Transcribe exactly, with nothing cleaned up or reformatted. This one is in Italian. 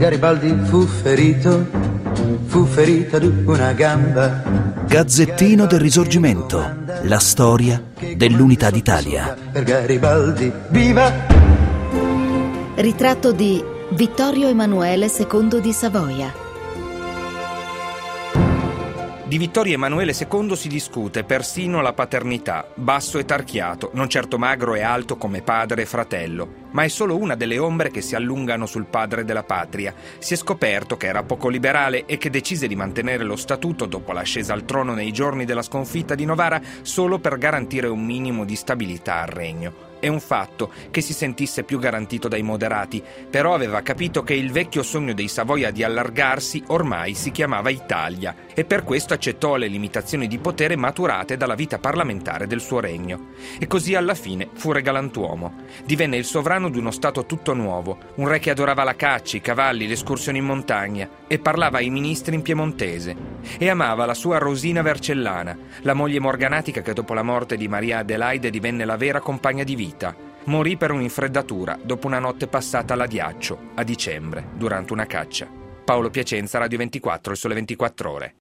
Garibaldi fu ferito, fu ferita d'una gamba. Gazzettino del Risorgimento, la storia dell'unità d'Italia. Per Garibaldi, viva! Ritratto di Vittorio Emanuele secondo di Savoia. Di Vittorio Emanuele secondo si discute persino la paternità, basso e tarchiato, non certo magro e alto come padre e fratello, ma è solo una delle ombre che si allungano sul padre della patria. Si è scoperto che era poco liberale e che decise di mantenere lo statuto dopo l'ascesa al trono nei giorni della sconfitta di Novara solo per garantire un minimo di stabilità al regno. È un fatto che si sentisse più garantito dai moderati, però aveva capito che il vecchio sogno dei Savoia di allargarsi ormai si chiamava Italia e per questo accettò le limitazioni di potere maturate dalla vita parlamentare del suo regno. E così alla fine fu re galantuomo. Divenne il sovrano di uno stato tutto nuovo, un re che adorava la caccia, i cavalli, le escursioni in montagna e parlava ai ministri in piemontese. E amava la sua Rosina Vercellana, la moglie morganatica che dopo la morte di Maria Adelaide divenne la vera compagna di vita. Morì per un'infreddatura dopo una notte passata all'Adiaccio a dicembre durante una caccia. Paolo Piacenza, Radio ventiquattro, Il Sole ventiquattro Ore.